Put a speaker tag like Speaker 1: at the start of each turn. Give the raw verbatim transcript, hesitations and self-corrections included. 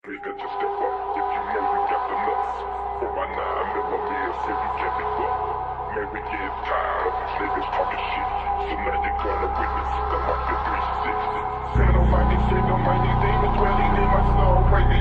Speaker 1: Nigga, just step up if you know you got the nuts. For my nine millimeters, so you can't be fucked. Man, we get tired of these niggas talking shit. So now you're gonna witness the Mafia three sixty. Said almighty, said almighty, demons dwelling in my soul. Right